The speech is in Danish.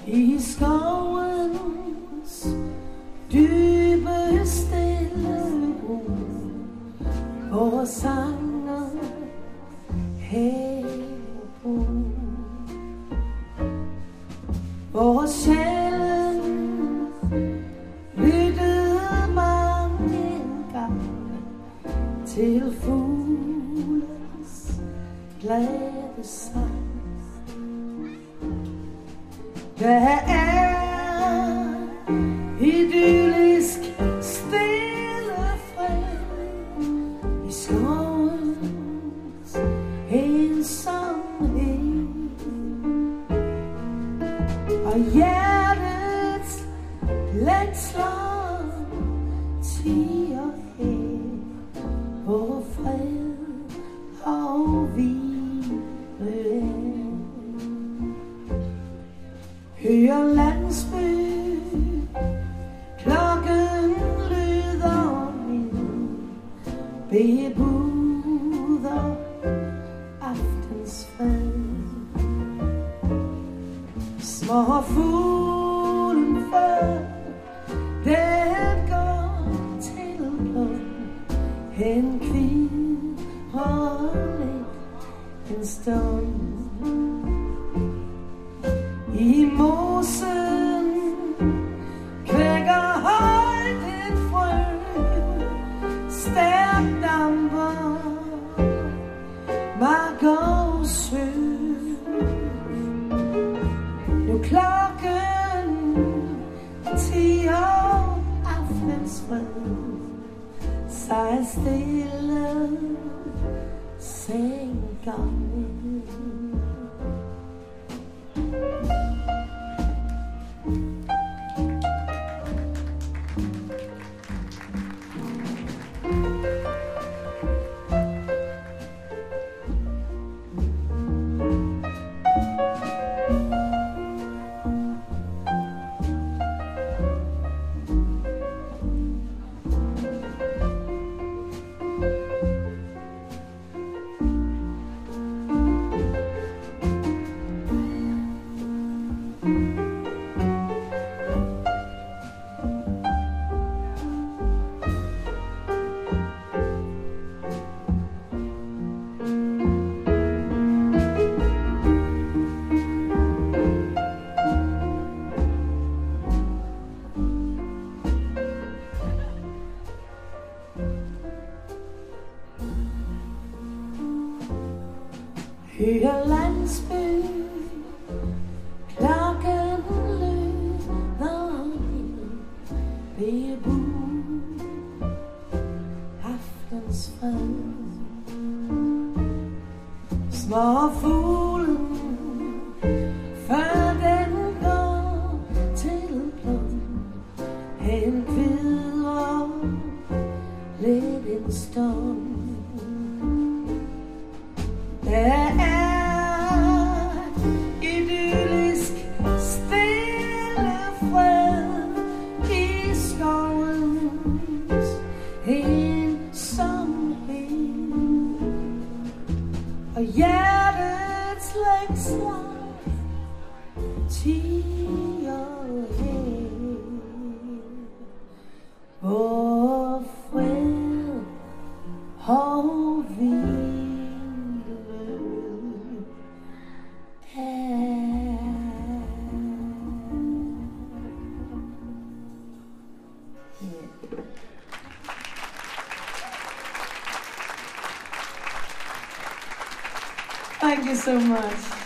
I skovens dybe stille ro, hvor sanger hæver, hvor sjælen lyttede mange en gang til fuglens glade sang. Der er idyllisk stille fred i skovens ensomhed, og hjertets længsler tiger her, hvor fred og hvile er. Hør landsby, klokken lyder ind, bebuder aftens fred. Små fuglen før den går til blom, hen kvider lidt en stund. I mosen kvækker højt et frø, stærkt damper mark og sø. Nu klokken 10 år aftensfred, sig stille sænker ned. Hør landsby, klokken lyder ind, bebud aftens fred. Små fuglen før den går til blom, hen kvider lidt en stund. Der er idyllisk stille fred i skovens ensomhed, og hjertets længsler tiger her, hvor fred og hvile. Thank you so much.